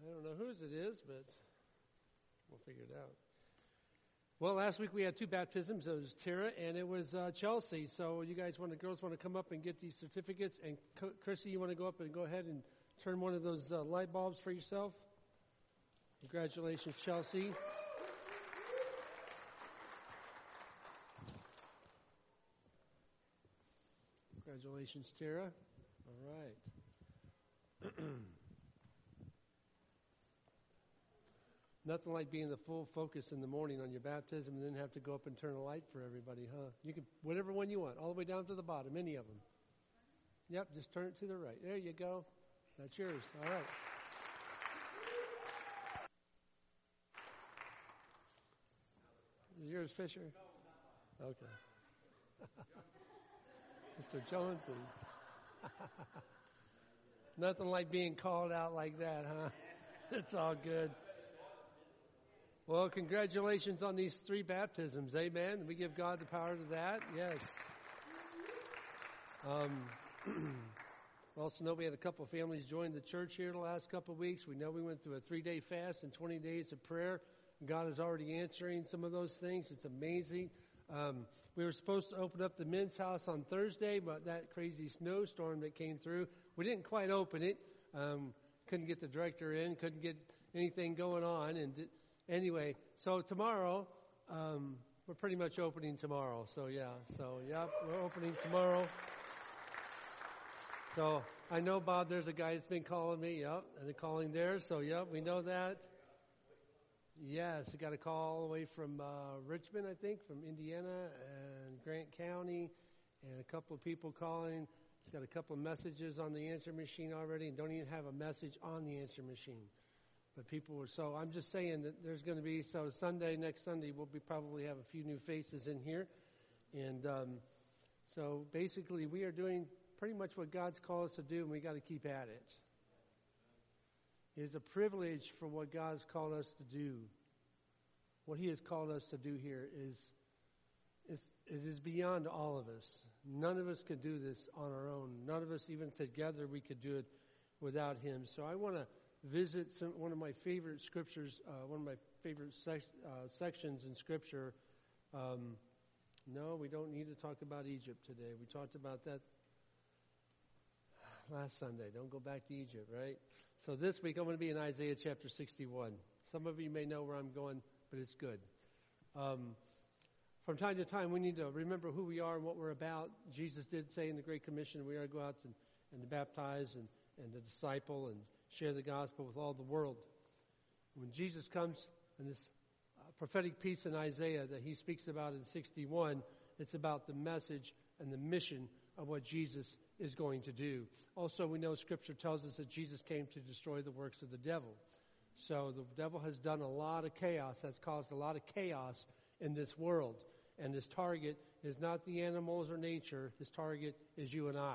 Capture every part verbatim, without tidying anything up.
I don't know whose it is, but we'll figure it out. Well, last week we had two baptisms. It was Tara and it was uh, Chelsea. So you guys want the girls want to come up and get these certificates, and C- Chrissy, you want to go up and go ahead and turn one of those uh, light bulbs for yourself. Congratulations, Chelsea. Congratulations, Tara. All right. Nothing like being the full focus in the morning on your baptism and then have to go up and turn a light for everybody, huh? You can, whatever one you want, all the way down to the bottom, any of them. Yep, just turn it to the right. There you go. That's yours. All right. Yours, Fisher? Okay. Mister Jones's. Nothing like being called out like that, huh? It's all good. Well, congratulations on these three baptisms. Amen. We give God the power to that. Yes. Um, we also know we had a couple of families join the church here the last couple of weeks. We know we went through a three-day fast and twenty days of prayer. God is already answering some of those things. It's amazing. Um, we were supposed to open up the men's house on Thursday, but that crazy snowstorm that came through, we didn't quite open it. Um, couldn't get the director in, couldn't get anything going on. And di- anyway, so tomorrow, um, we're pretty much opening tomorrow. So, yeah, so, yep, we're opening tomorrow. So, I know, Bob, there's a guy that's been calling me, yep, and they're calling there. So, yep, we know that. Yes, I got a call all the way from uh, Richmond, I think, from Indiana and Grant County, and a couple of people calling. It's got a couple of messages on the answer machine already, and don't even have a message on the answer machine. But people were, so I'm just saying that there's going to be, so Sunday, next Sunday, we'll be probably have a few new faces in here. And um, so basically we are doing pretty much what God's called us to do, and we got to keep at it. It is a privilege for what God's called us to do. What He has called us to do here is, is, is beyond all of us. None of us could do this on our own. None of us, even together, we could do it without Him. So I want to visit some, one of my favorite scriptures, uh, one of my favorite sec, uh, sections in Scripture. Um, no, we don't need to talk about Egypt today. We talked about that last Sunday. Don't go back to Egypt, right? So this week I'm going to be in Isaiah chapter sixty-one. Some of you may know where I'm going, but it's good. Um, from time to time, we need to remember who we are and what we're about. Jesus did say in the Great Commission, we are to go out and, and to baptize and, and to disciple and share the gospel with all the world. When Jesus comes in this uh, prophetic piece in Isaiah that he speaks about in sixty-one, it's about the message and the mission of what Jesus is going to do. Also, we know Scripture tells us that Jesus came to destroy the works of the devil. So the devil has done a lot of chaos, has caused a lot of chaos in this world. And his target is not the animals or nature. His target is you and I.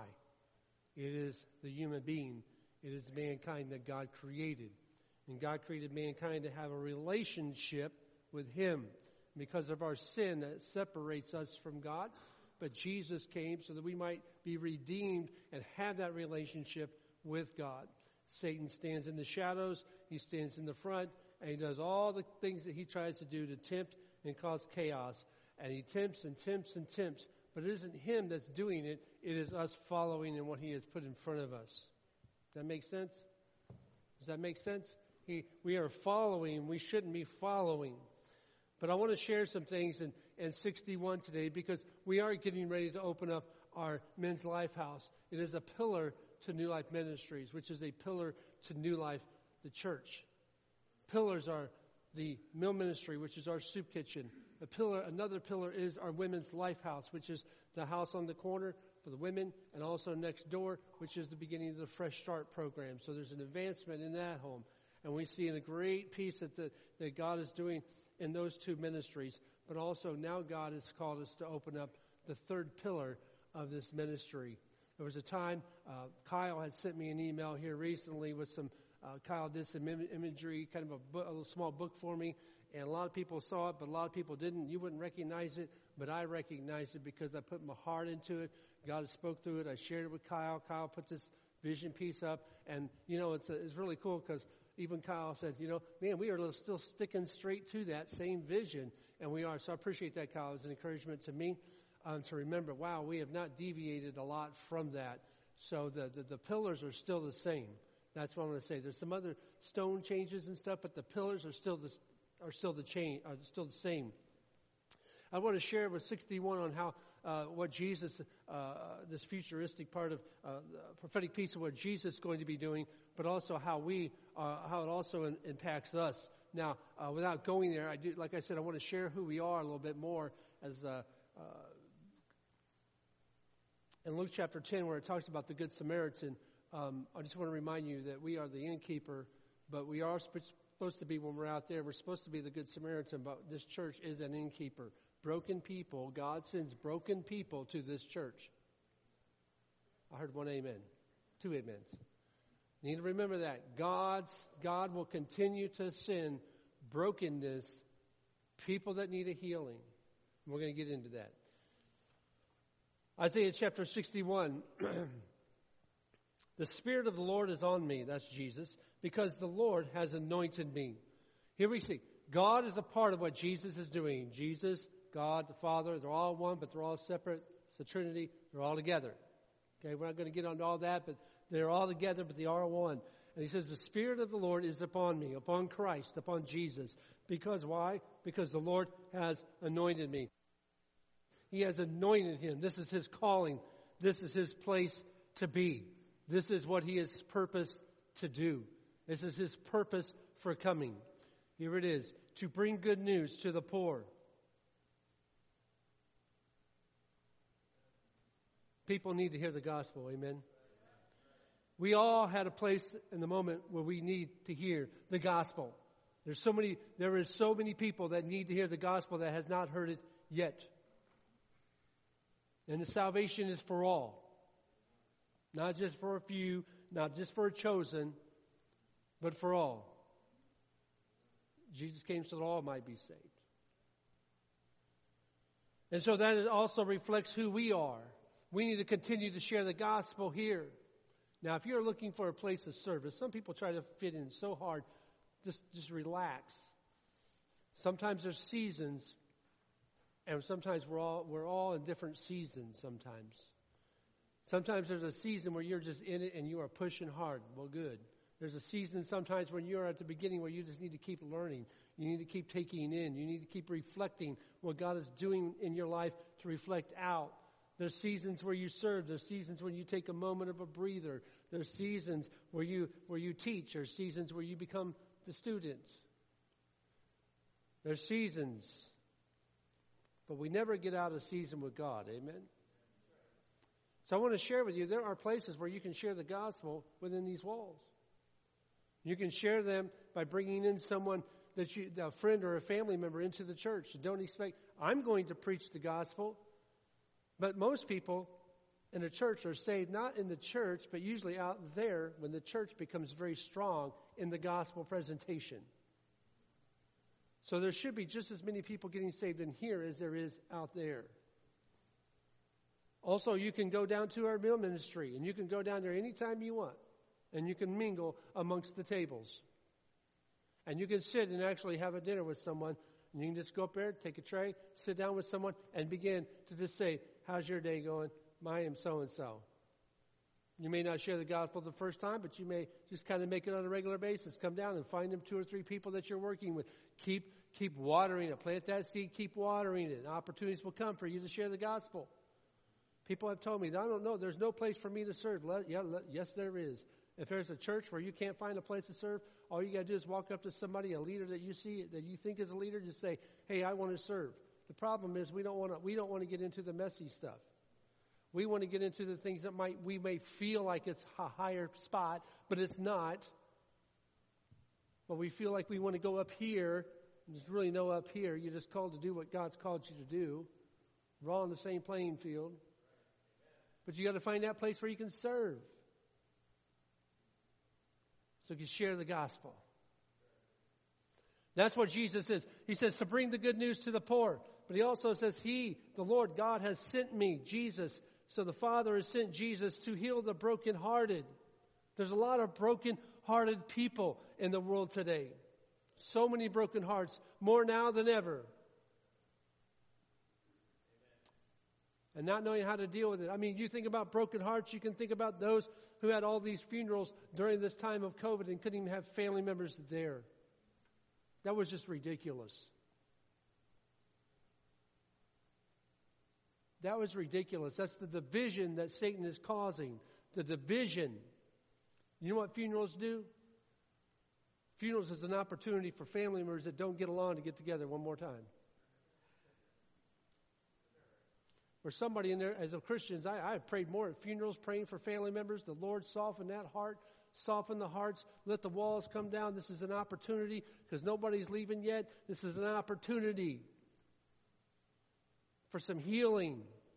It is the human being. It is mankind that God created. And God created mankind to have a relationship with Him. Because of our sin that separates us from God. But Jesus came so that we might be redeemed and have that relationship with God. Satan stands in the shadows, he stands in the front, and he does all the things that he tries to do to tempt and cause chaos. And he tempts and tempts and tempts, but it isn't him that's doing it, it is us following in what he has put in front of us. Does that make sense? Does that make sense? He, we are following, we shouldn't be following. But I want to share some things in, in sixty-one today because we are getting ready to open up our Men's Life House. It is a pillar to New Life Ministries, which is a pillar to New Life, the church. Pillars are the Mill Ministry, which is our soup kitchen. A pillar, another pillar is our Women's Life House, which is the house on the corner for the women, and also next door, which is the beginning of the Fresh Start program. So there's an advancement in that home. And we see in a great piece that, the, that God is doing in those two ministries. But also now God has called us to open up the third pillar of this ministry. There was a time, uh, Kyle had sent me an email here recently with some, uh, Kyle did some im- imagery, kind of a, book, a little small book for me. And a lot of people saw it, but a lot of people didn't. You wouldn't recognize it, but I recognized it because I put my heart into it. God spoke through it. I shared it with Kyle. Kyle put this vision piece up. And, you know, it's, a, it's really cool because even Kyle said, you know, man, we are still sticking straight to that same vision, and we are. So I appreciate that, Kyle. It's an encouragement to me um, to remember, wow, we have not deviated a lot from that. So the, the, the pillars are still the same. That's what I'm going to say. There's some other stone changes and stuff, but the pillars are still the are still the chain are still the same. I want to share with sixty-one on how uh, what Jesus, uh, this futuristic part of uh, the prophetic piece of what Jesus is going to be doing, but also how we, uh, how it also in, impacts us. Now, uh, without going there, I do, like I said, I want to share who we are a little bit more as uh, uh, in Luke chapter ten, where it talks about the Good Samaritan. Um, I just want to remind you that we are the innkeeper, but we are sp- supposed to be, when we're out there, we're supposed to be the Good Samaritan, but this church is an innkeeper. Broken people, God sends broken people to this church. I heard one amen. Two amens. You need to remember that. God's, God will continue to send brokenness, people that need a healing. We're going to get into that. Isaiah chapter sixty-one. The Spirit of the Lord is on me, that's Jesus, because the Lord has anointed me. Here we see, God is a part of what Jesus is doing. Jesus, God, the Father, they're all one, but they're all separate. It's the Trinity, they're all together. Okay, we're not going to get into all that, but they're all together, but they are one. And he says, the Spirit of the Lord is upon me, upon Christ, upon Jesus. Because why? Because the Lord has anointed me. He has anointed him. This is his calling. This is his place to be. This is what he has purposed to do. This is his purpose for coming. Here it is, to bring good news to the poor. People need to hear the gospel, amen? We all had a place in the moment where we need to hear the gospel. There's so many, there is so many people that need to hear the gospel that has not heard it yet. And the salvation is for all. Not just for a few, not just for a chosen, but for all. Jesus came so that all might be saved. And so that also reflects who we are. We need to continue to share the gospel here. Now, if you're looking for a place of service, some people try to fit in so hard. Just, just relax. Sometimes there's seasons, and sometimes we're all we're all in different seasons sometimes. Sometimes there's a season where you're just in it and you are pushing hard. Well, good. There's a season sometimes when you're at the beginning where you just need to keep learning. You need to keep taking in. You need to keep reflecting what God is doing in your life to reflect out. There's seasons where you serve. There's seasons when you take a moment of a breather. There's seasons where you where you teach. There's seasons where you become the student. There's seasons. But we never get out of season with God. Amen? So I want to share with you, there are places where you can share the gospel within these walls. You can share them by bringing in someone, that you, a friend or a family member into the church. Don't expect, I'm going to preach the gospel. But most people in a church are saved not in the church, but usually out there when the church becomes very strong in the gospel presentation. So there should be just as many people getting saved in here as there is out there. Also, you can go down to our meal ministry, and you can go down there anytime you want, and you can mingle amongst the tables. And you can sit and actually have a dinner with someone, and you can just go up there, take a tray, sit down with someone, and begin to just say, how's your day going? I am so-and-so. You may not share the gospel the first time, but you may just kind of make it on a regular basis. Come down and find them two or three people that you're working with. Keep, keep watering it. Plant that seed, keep watering it. Opportunities will come for you to share the gospel. People have told me, I don't know, there's no place for me to serve. Let, yeah, let, yes, there is. If there's a church where you can't find a place to serve, all you got to do is walk up to somebody, a leader that you see, that you think is a leader, just say, hey, I want to serve. The problem is we don't want to, we don't want to get into the messy stuff. We want to get into the things that might, we may feel like it's a higher spot, but it's not. But we feel like we want to go up here, and there's really no up here. You're just called to do what God's called you to do. We're all on the same playing field. But you got to find that place where you can serve. So you can share the gospel. That's what Jesus says. He says to bring the good news to the poor. But he also says he, the Lord God, has sent me, Jesus. So the Father has sent Jesus to heal the brokenhearted. There's a lot of broken broken-hearted people in the world today. So many broken hearts, more now than ever. And not knowing how to deal with it. I mean, you think about broken hearts, you can think about those who had all these funerals during this time of COVID and couldn't even have family members there. That was just ridiculous. That was ridiculous. That's the division that Satan is causing. The division. You know what funerals do? Funerals is an opportunity for family members that don't get along to get together one more time. Or somebody in there, as a Christians, I, I have prayed more at funerals, praying for family members. The Lord soften that heart, soften the hearts, let the walls come down. This is an opportunity because nobody's leaving yet. This is an opportunity for some healing.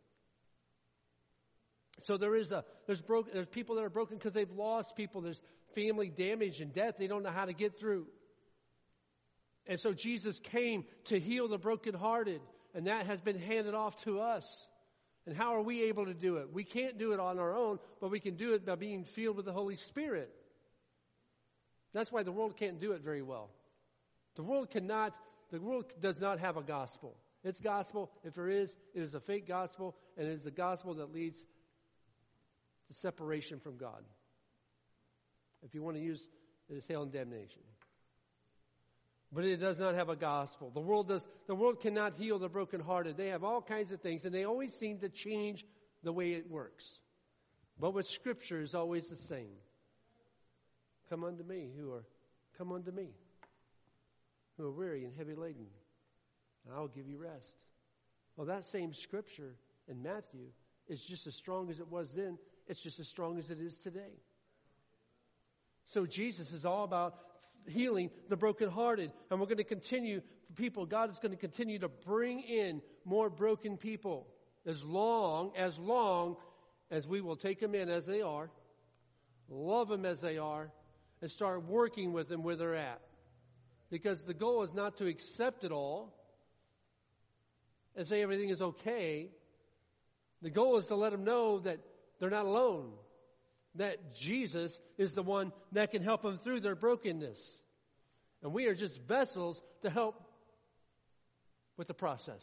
So there is a there's broken there's people that are broken because they've lost people. There's family damage and death they don't know how to get through. And so Jesus came to heal the brokenhearted, and that has been handed off to us. And how are we able to do it? We can't do it on our own, but we can do it by being filled with the Holy Spirit. That's why the world can't do it very well. The world cannot, the world does not have a gospel. Its gospel, if there is, it is a fake gospel, and it is the gospel that leads to separation from God. If you want to use it as hell and damnation. But it does not have a gospel. The world does. The world cannot heal the brokenhearted. They have all kinds of things, and they always seem to change the way it works. But with Scripture is always the same. Come unto me, who are come unto me, who are weary and heavy laden, and I will give you rest. Well, that same Scripture in Matthew is just as strong as it was then. It's just as strong as it is today. So Jesus is all about healing the brokenhearted. And we're going to continue, people, God is going to continue to bring in more broken people as long, as long as we will take them in as they are, love them as they are, and start working with them where they're at. Because the goal is not to accept it all and say everything is okay. The goal is to let them know that they're not alone. That Jesus is the one that can help them through their brokenness. And we are just vessels to help with the process.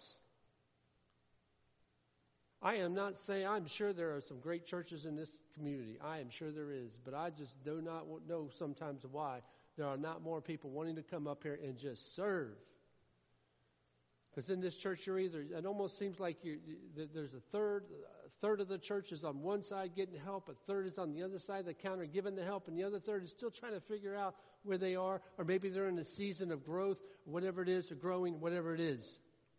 I am not saying, I'm sure there are some great churches in this community. I am sure there is. But I just do not know sometimes why there are not more people wanting to come up here and just serve. Because in this church, you're either, it almost seems like you, there's a third, a third of the church is on one side getting help, a third is on the other side of the counter giving the help, and the other third is still trying to figure out where they are, or maybe they're in a season of growth, whatever it is, or growing, whatever it is.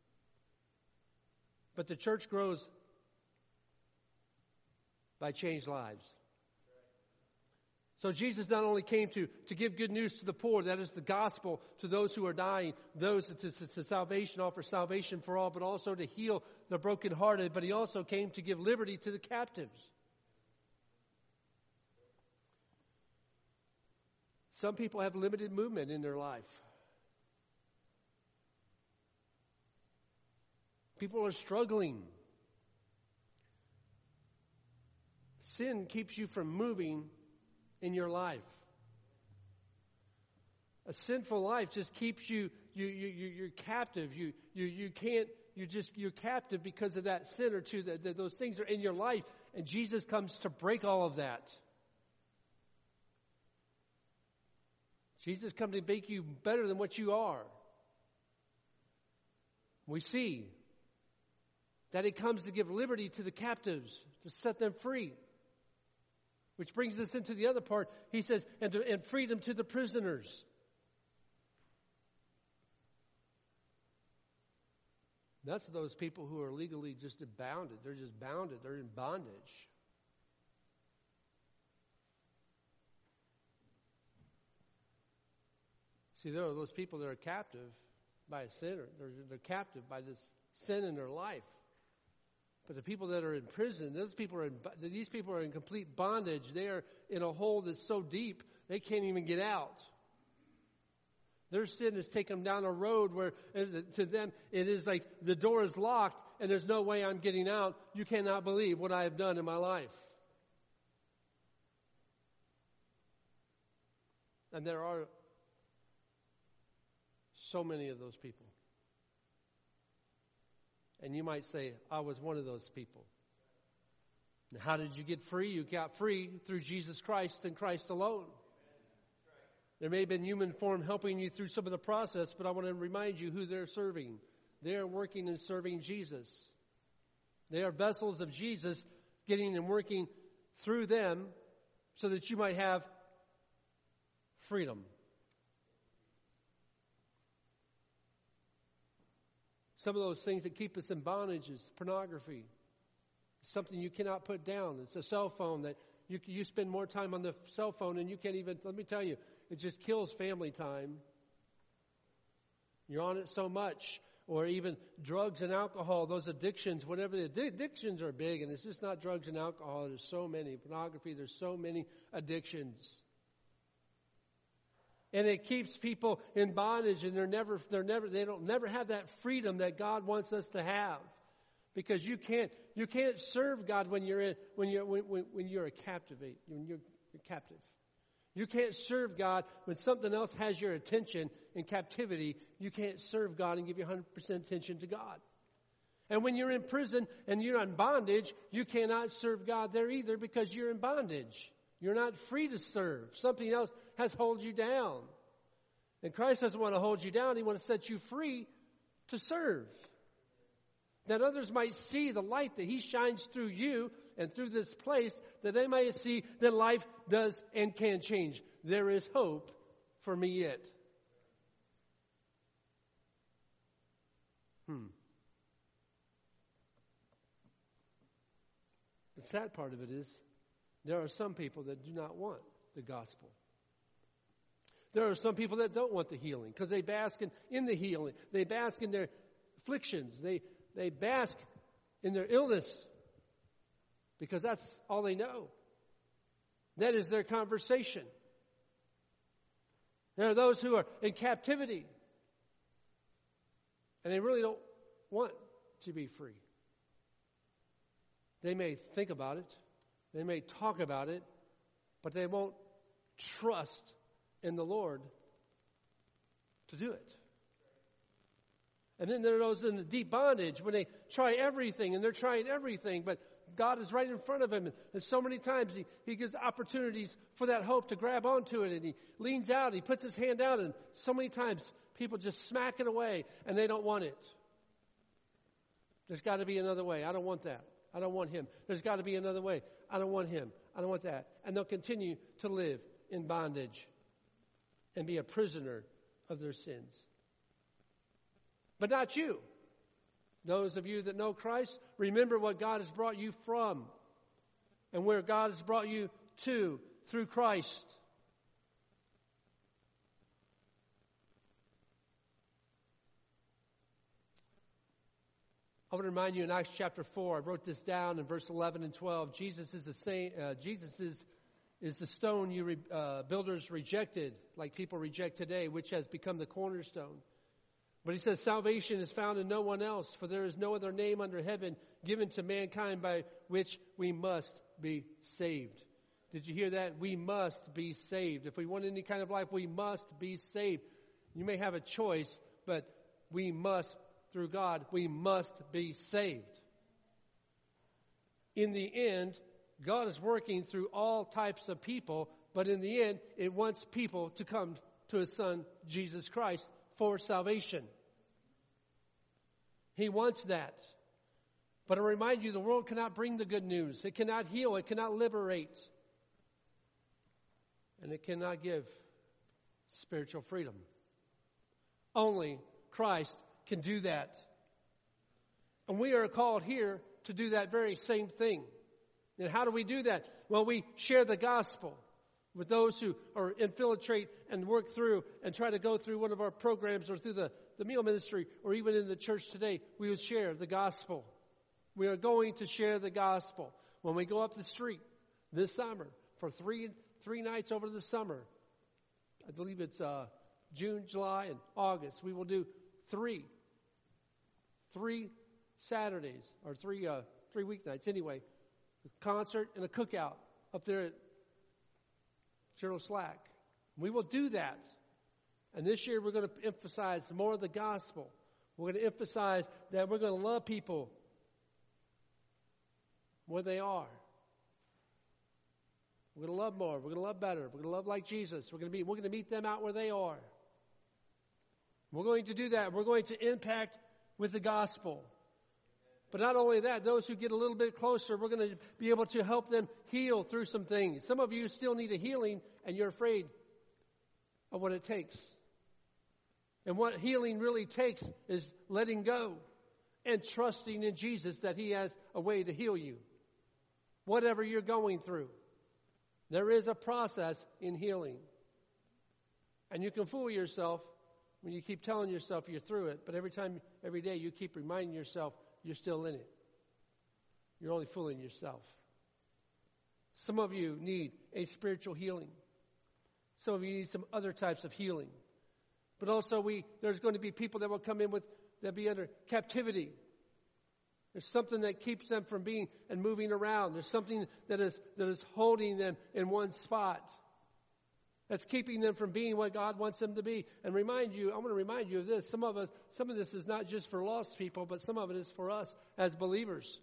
But the church grows by changed lives. So Jesus not only came to, to give good news to the poor, that is the gospel to those who are dying, those to, to, to salvation, offer salvation for all, but also to heal the brokenhearted. But he also came to give liberty to the captives. Some people have limited movement in their life. People are struggling. Sin keeps you from moving in your life. A sinful life just keeps you, you, you, you you're captive. You, you, you can't, you just, you're captive because of that sin or two. That, that those things are in your life. And Jesus comes to break all of that. Jesus comes to make you better than what you are. We see that he comes to give liberty to the captives, to set them free. Which brings us into the other part. He says, and, to, and freedom to the prisoners. That's those people who are legally just bounded. They're just bounded. They're in bondage. See, there are those people that are captive by a sinner. They're, they're captive by this sin in their life. But the people that are in prison, those people are in, these people are in complete bondage. They are in a hole that's so deep they can't even get out. Their sin has taken them down a road where to them it is like the door is locked and there's no way I'm getting out. You cannot believe what I have done in my life. And there are so many of those people. And you might say, I was one of those people. And how did you get free? You got free through Jesus Christ and Christ alone. There may have been human form helping you through some of the process, but I want to remind you who they're serving. They are working and serving Jesus. They are vessels of Jesus, getting and working through them so that you might have freedom. Some of those things that keep us in bondage is pornography. It's something you cannot put down. It's a cell phone that you, you spend more time on the cell phone and you can't even, let me tell you, it just kills family time. You're on it so much. Or even drugs and alcohol, those addictions, whatever the addictions are big, and it's just not drugs and alcohol. There's so many. Pornography, there's so many addictions. And it keeps people in bondage, and they're never, they're never, they don't never have that freedom that God wants us to have. Because you can't, you can't serve God when you're in, when you're, when, when, when you're a captivate, when you're, you're captive. You can't serve God when something else has your attention in captivity. You can't serve God and give your one hundred percent attention to God. And when you're in prison and you're in bondage, you cannot serve God there either because you're in bondage. You're not free to serve. Something else has held you down. And Christ doesn't want to hold you down. He wants to set you free to serve. That others might see the light that He shines through you and through this place, that they might see that life does and can change. There is hope for me yet. Hmm. The sad part of it is, there are some people that do not want the gospel. There are some people that don't want the healing because they bask in, in the healing. They bask in their afflictions. They They bask in their illness because that's all they know. That is their conversation. There are those who are in captivity and they really don't want to be free. They may think about it. They may talk about it, but they won't trust in the Lord to do it. And then there are those in the deep bondage when they try everything and they're trying everything, but God is right in front of them. And so many times he, he gives opportunities for that hope to grab onto it, and he leans out, he puts his hand out, and so many times people just smack it away and they don't want it. There's got to be another way. I don't want that. I don't want him. There's got to be another way. I don't want him. I don't want that. And they'll continue to live in bondage and be a prisoner of their sins. But not you. Those of you that know Christ, remember what God has brought you from and where God has brought you to through Christ. I want to remind you in Acts chapter four, I wrote this down in verse eleven and twelve. Jesus is the same, uh, Jesus is, is the stone you re, uh, builders rejected, like people reject today, which has become the cornerstone. But he says, salvation is found in no one else, for there is no other name under heaven given to mankind by which we must be saved. Did you hear that? We must be saved. If we want any kind of life, we must be saved. You may have a choice, but we must, through God, we must be saved. In the end, God is working through all types of people, but in the end, it wants people to come to His Son, Jesus Christ, for salvation. He wants that. But I remind you, the world cannot bring the good news. It cannot heal. It cannot liberate. And it cannot give spiritual freedom. Only Christ can do that. And we are called here to do that very same thing. And how do we do that? Well, we share the gospel with those who are infiltrate and work through and try to go through one of our programs or through the, the meal ministry or even in the church today. We would share the gospel. We are going to share the gospel. When we go up the street this summer for three three nights over the summer, I believe it's uh, June, July, and August, we will do three, three Saturdays or three uh, three weeknights anyway, a concert and a cookout up there at Gerald Slack. We will do that. And this year we're going to emphasize more of the gospel. We're going to emphasize that we're going to love people where they are. We're going to love more. We're going to love better. We're going to love like Jesus. We're going to be, we're going to meet them out where they are. We're going to do that. We're going to impact with the gospel. But not only that, those who get a little bit closer, we're going to be able to help them heal through some things. Some of you still need a healing, and you're afraid of what it takes. And what healing really takes is letting go and trusting in Jesus that He has a way to heal you. Whatever you're going through, there is a process in healing. And you can fool yourself when you keep telling yourself you're through it, but every time, every day you keep reminding yourself you're still in it. You're only fooling yourself. Some of you need a spiritual healing. Some of you need some other types of healing. But also we there's going to be people that will come in with, that be under captivity. There's something that keeps them from being and moving around. There's something that is that is holding them in one spot. That's keeping them from being what God wants them to be. And remind you, I want to remind you of this. Some of us, some of this is not just for lost people, but some of it is for us as believers.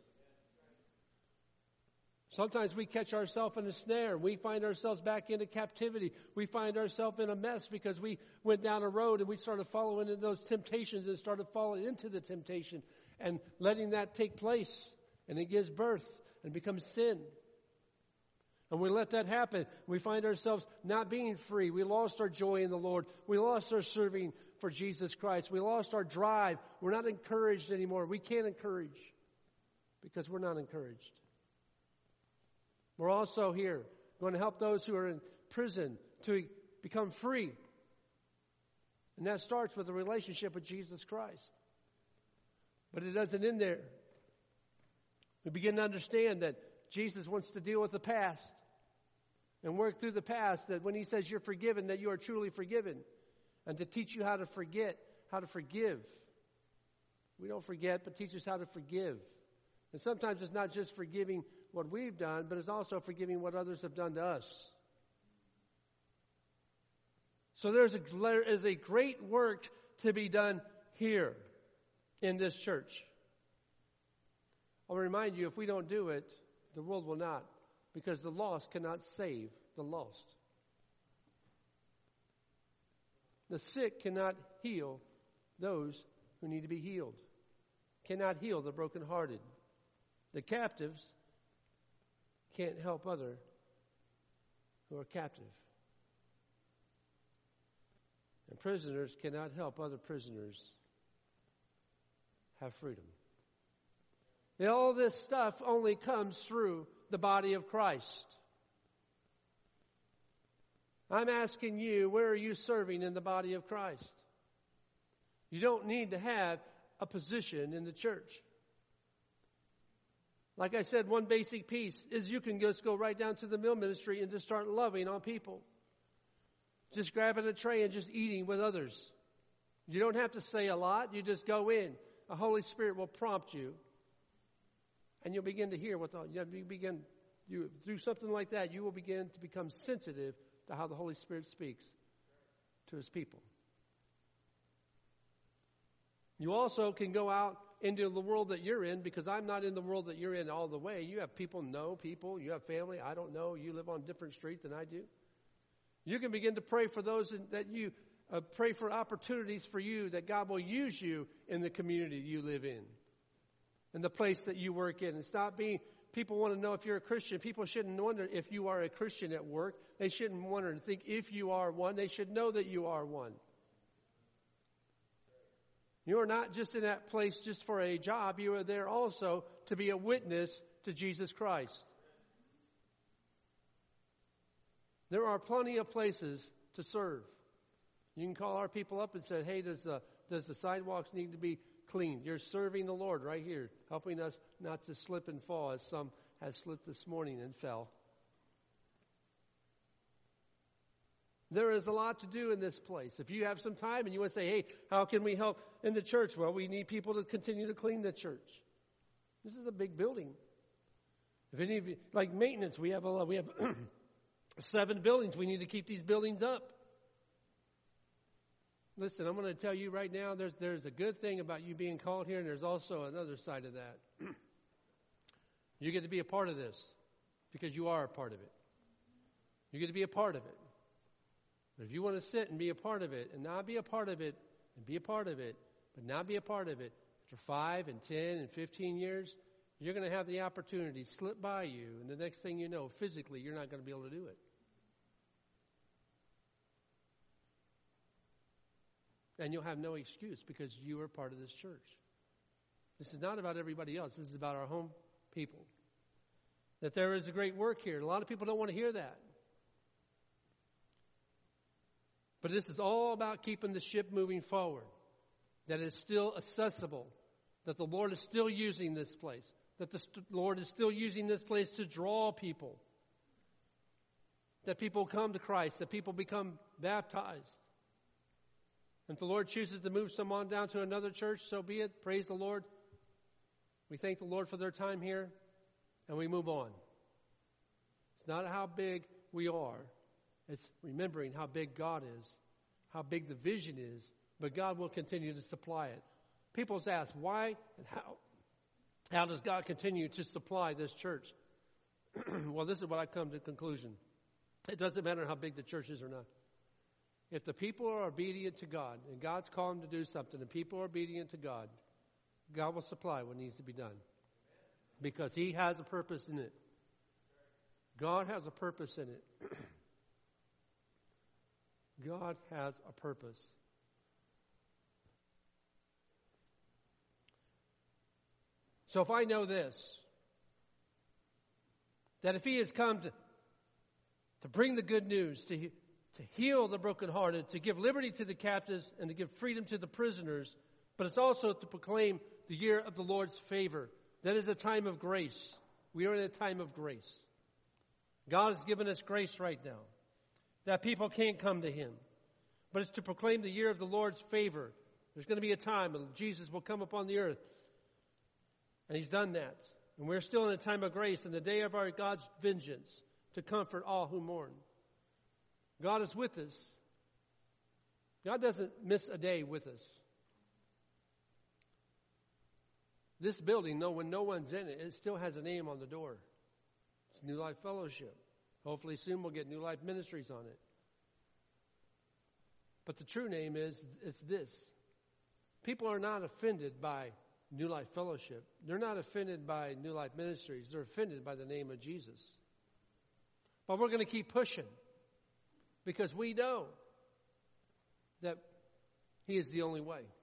Sometimes we catch ourselves in a snare. We find ourselves back into captivity. We find ourselves in a mess because we went down a road and we started following in those temptations and started falling into the temptation and letting that take place. And it gives birth and becomes sin. And we let that happen. We find ourselves not being free. We lost our joy in the Lord. We lost our serving for Jesus Christ. We lost our drive. We're not encouraged anymore. We can't encourage because we're not encouraged. We're also here going to help those who are in prison to become free. And that starts with a relationship with Jesus Christ. But it doesn't end there. We begin to understand that Jesus wants to deal with the past and work through the past, that when He says you're forgiven, that you are truly forgiven. And to teach you how to forget, how to forgive. We don't forget, but teach us how to forgive. And sometimes it's not just forgiving what we've done, but it's also forgiving what others have done to us. So there's a, there is a great work to be done here in this church. I'll remind you, if we don't do it, the world will not, because the lost cannot save the lost. The sick cannot heal those who need to be healed, cannot heal the brokenhearted. The captives can't help other who are captive. And prisoners cannot help other prisoners have freedom. And all this stuff only comes through the body of Christ. I'm asking you, where are you serving in the body of Christ? You don't need to have a position in the church. Like I said, one basic piece is you can just go right down to the meal ministry and just start loving on people. Just grabbing a tray and just eating with others. You don't have to say a lot. You just go in. The Holy Spirit will prompt you. And you'll begin to hear what the, you begin, you, through something like that, you will begin to become sensitive to how the Holy Spirit speaks to His people. You also can go out into the world that you're in, because I'm not in the world that you're in all the way. You have people, know people, you have family, I don't know, you live on different streets than I do. You can begin to pray for those that you, uh, pray for opportunities for you, that God will use you in the community you live in, in the place that you work in. It's not being, people want to know if you're a Christian. People shouldn't wonder if you are a Christian at work. They shouldn't wonder and think if you are one. They should know that you are one. You are not just in that place just for a job. You are there also to be a witness to Jesus Christ. There are plenty of places to serve. You can call our people up and say, hey, does the, does the sidewalks need to be cleaned? You're serving the Lord right here, helping us not to slip and fall, as some has slipped this morning and fell. There is a lot to do in this place. If you have some time and you want to say, hey, how can we help in the church? Well, we need people to continue to clean the church. This is a big building. If any of you, like maintenance, we have a lot, we have seven buildings. We need to keep these buildings up. Listen, I'm going to tell you right now, there's, there's a good thing about you being called here, and there's also another side of that. You get to be a part of this because you are a part of it. You get to be a part of it. But if you want to sit and be a part of it and not be a part of it and be a part of it, but not be a part of it for five and ten and fifteen years, you're going to have the opportunity slip by you, and the next thing you know, physically, you're not going to be able to do it. And you'll have no excuse because you are part of this church. This is not about everybody else. This is about our home people. That there is a great work here. A lot of people don't want to hear that. But this is all about keeping the ship moving forward. That it's still accessible. That the Lord is still using this place. That the st- Lord is still using this place to draw people. That people come to Christ. That people become baptized. And if the Lord chooses to move someone down to another church, so be it. Praise the Lord. We thank the Lord for their time here, and we move on. It's not how big we are. It's remembering how big God is, how big the vision is, but God will continue to supply it. People ask, why and how? How does God continue to supply this church? Well, this is what I come to the conclusion. It doesn't matter how big the church is or not. If the people are obedient to God, and God's called them to do something, and people are obedient to God, God will supply what needs to be done. Because He has a purpose in it. God has a purpose in it. God has a purpose. So if I know this, that if He has come to, to bring the good news, to to heal the brokenhearted, to give liberty to the captives, and to give freedom to the prisoners, but it's also to proclaim the year of the Lord's favor. That is a time of grace. We are in a time of grace. God has given us grace right now, that people can't come to Him. But it's to proclaim the year of the Lord's favor. There's going to be a time when Jesus will come upon the earth. And He's done that. And we're still in a time of grace, in the day of our God's vengeance, to comfort all who mourn. God is with us. God doesn't miss a day with us. This building, though, when no one's in it, it still has a name on the door. It's New Life Fellowship. Hopefully soon we'll get New Life Ministries on it. But the true name is, it's this. People are not offended by New Life Fellowship. They're not offended by New Life Ministries. They're offended by the name of Jesus. But we're going to keep pushing. Because we know that He is the only way.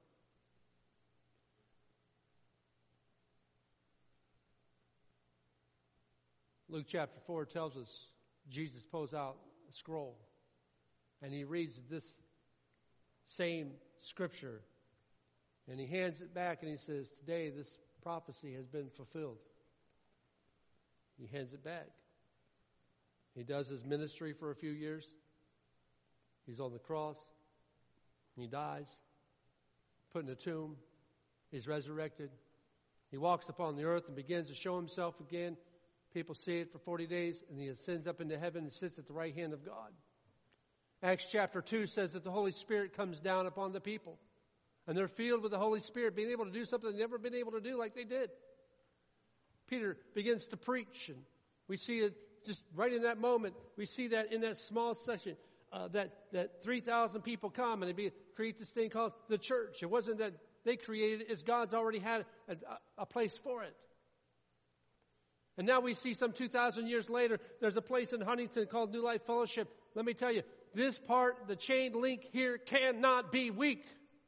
Luke chapter four tells us Jesus pulls out a scroll and He reads this same scripture and He hands it back and He says, today this prophecy has been fulfilled. He hands it back. He does His ministry for a few years. He's on the cross. He dies. Put in a tomb. He's resurrected. He walks upon the earth and begins to show Himself again. People see it for forty days, and He ascends up into heaven and sits at the right hand of God. Acts chapter two says that the Holy Spirit comes down upon the people. And they're filled with the Holy Spirit, being able to do something they've never been able to do like they did. Peter begins to preach, and we see it just right in that moment. We see that in that small section. Uh, that, that three thousand people come and they be, create this thing called the church. It wasn't that they created it, it's God's already had a, a place for it. And now we see some two thousand years later, there's a place in Huntington called New Life Fellowship. Let me tell you, this part, the chain link here cannot be weak.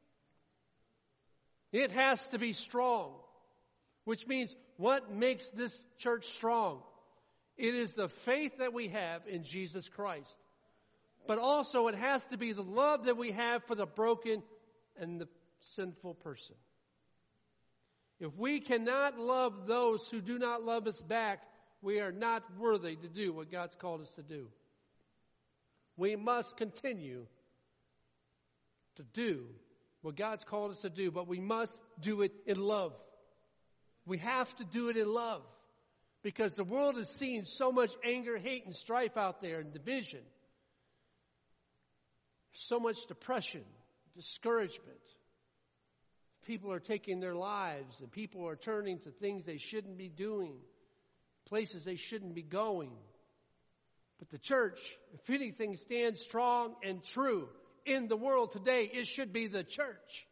It has to be strong. Which means, what makes this church strong? It is the faith that we have in Jesus Christ. But also it has to be the love that we have for the broken and the sinful person. If we cannot love those who do not love us back, we are not worthy to do what God's called us to do. We must continue to do what God's called us to do, but we must do it in love. We have to do it in love. Because the world is seeing so much anger, hate, and strife out there, and division. So much depression, discouragement. People are taking their lives, and people are turning to things they shouldn't be doing, places they shouldn't be going. But the church, if anything stands strong and true in the world today, it should be the church.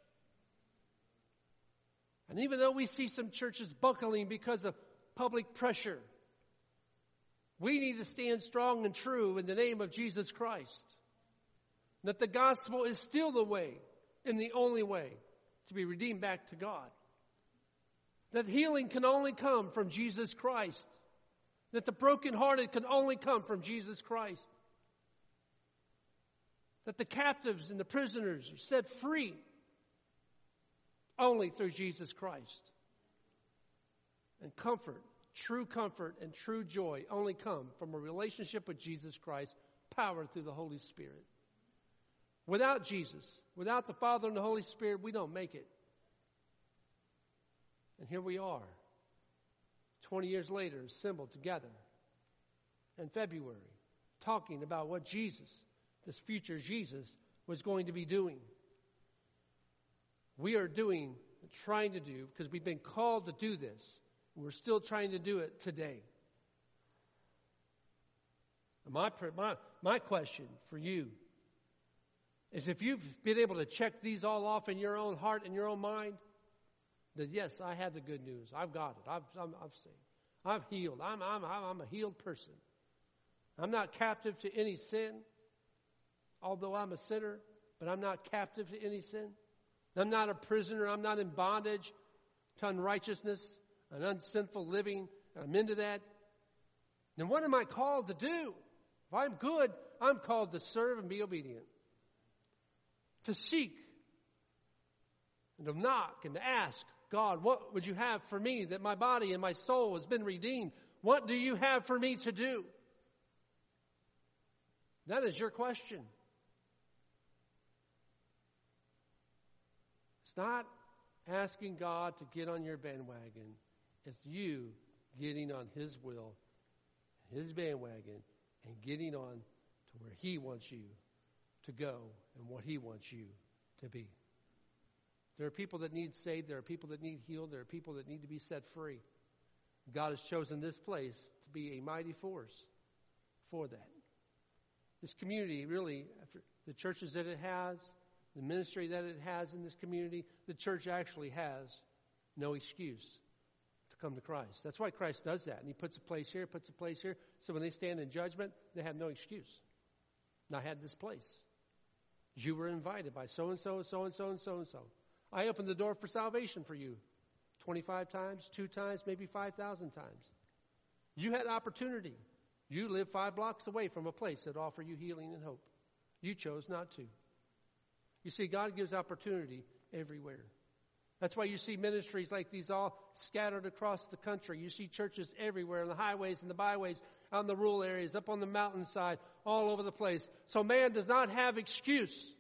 And even though we see some churches buckling because of public pressure, we need to stand strong and true in the name of Jesus Christ. That the gospel is still the way and the only way to be redeemed back to God. That healing can only come from Jesus Christ. That the brokenhearted can only come from Jesus Christ. That the captives and the prisoners are set free only through Jesus Christ. And comfort, true comfort and true joy only come from a relationship with Jesus Christ, powered through the Holy Spirit. Without Jesus, without the Father and the Holy Spirit, we don't make it. And here we are, twenty years later, assembled together in February, talking about what Jesus, this future Jesus, was going to be doing. We are doing, trying to do, because we've been called to do this. And we're still trying to do it today. My, my, my question for you is, if you've been able to check these all off in your own heart and your own mind, then yes, I have the good news. I've got it. I've, I'm, I've saved. I've healed. I'm, I'm, I'm a healed person. I'm not captive to any sin, although I'm a sinner, but I'm not captive to any sin. I'm not a prisoner. I'm not in bondage to unrighteousness and unsinful living. I'm into that. Then what am I called to do? If I'm good, I'm called to serve and be obedient. To seek and to knock and to ask, God, what would you have for me, that my body and my soul has been redeemed? What do you have for me to do? That is your question. It's not asking God to get on your bandwagon. It's you getting on His will, His bandwagon, and getting on to where He wants you to go and what He wants you to be. There are people that need saved. There are people that need healed. There are people that need to be set free. God has chosen this place to be a mighty force for that. This community, really, after the churches that it has, the ministry that it has in this community, the church actually has no excuse to come to Christ. That's why Christ does that. And He puts a place here, puts a place here. So when they stand in judgment, they have no excuse. And I had this place. You were invited by so-and-so, so-and-so, and so-and-so. I opened the door for salvation for you twenty-five times, two times, maybe five thousand times. You had opportunity. You live five blocks away from a place that offered you healing and hope. You chose not to. You see, God gives opportunity everywhere. That's why you see ministries like these all scattered across the country. You see churches everywhere, on the highways and the byways, out in the rural areas, up on the mountainside, all over the place. So man does not have excuse.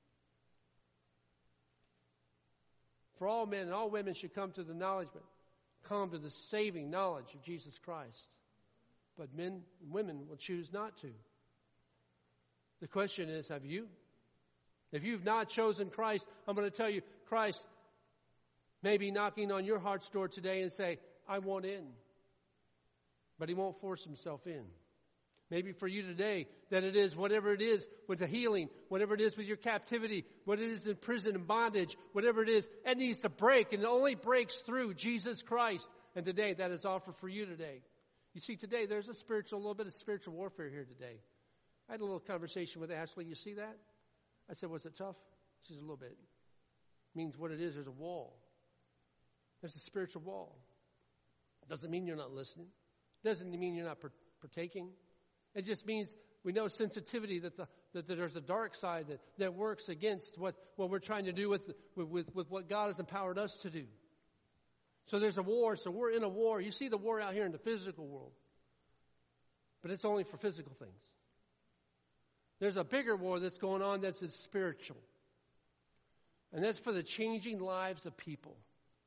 For all men and all women should come to the knowledge, come to the saving knowledge of Jesus Christ. But men and women will choose not to. The question is, have you? If you've not chosen Christ, I'm going to tell you, Christ may be knocking on your heart's door today and say, I want in. But He won't force Himself in. Maybe for you today, that it is whatever it is with the healing, whatever it is with your captivity, what it is in prison and bondage, whatever it is, it needs to break, and it only breaks through Jesus Christ. And today, that is offered for you today. You see, today, there's a spiritual, a little bit of spiritual warfare here today. I had a little conversation with Ashley. You see that? I said, was it tough? She says, a little bit. It means what it is, there's a wall. There's a spiritual wall. Doesn't mean you're not listening. Doesn't mean you're not partaking. It just means we know sensitivity, that, the, that there's a dark side that, that works against what, what we're trying to do with, with, with what God has empowered us to do. So there's a war, so we're in a war. You see the war out here in the physical world. But it's only for physical things. There's a bigger war that's going on that's spiritual. And that's for the changing lives of people.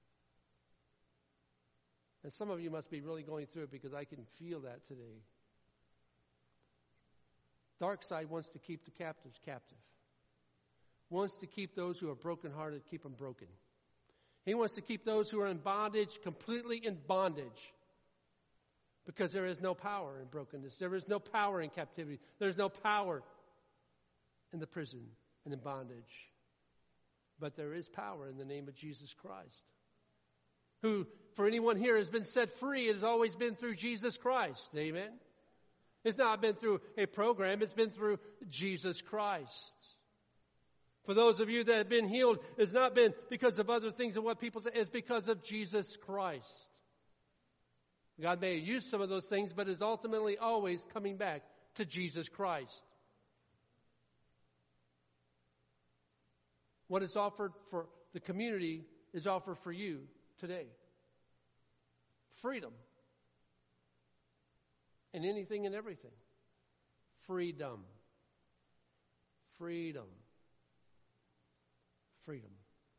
And some of you must be really going through it, because I can feel that today. Dark side wants to keep the captives captive. wants to keep those who are brokenhearted, keep them broken. He wants to keep those who are in bondage completely in bondage. Because there is no power in brokenness. There is no power in captivity. There is no power in the prison and in bondage. But there is power in the name of Jesus Christ. Who, for anyone here, has been set free. It has always been through Jesus Christ. Amen? It's not been through a program. It's been through Jesus Christ. For those of you that have been healed, it's not been because of other things and what people say. It's because of Jesus Christ. God may use some of those things, but is ultimately always coming back to Jesus Christ. What is offered for the community is offered for you today. Freedom. In anything and everything. Freedom. Freedom. Freedom.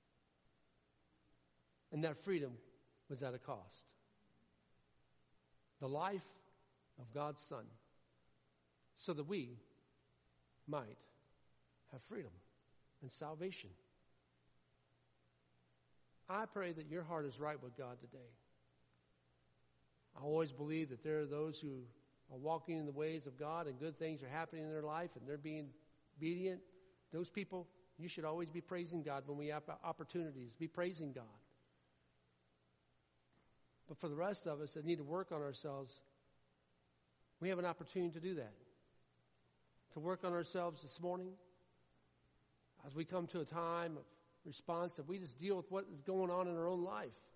And that freedom was at a cost. The life of God's Son, so that we might have freedom and salvation. I pray that your heart is right with God today. I always believe that there are those who are walking in the ways of God and good things are happening in their life and they're being obedient. Those people, you should always be praising God when we have opportunities. Be praising God. But for the rest of us that need to work on ourselves, we have an opportunity to do that. To work on ourselves this morning as we come to a time of response, that we just deal with what is going on in our own life.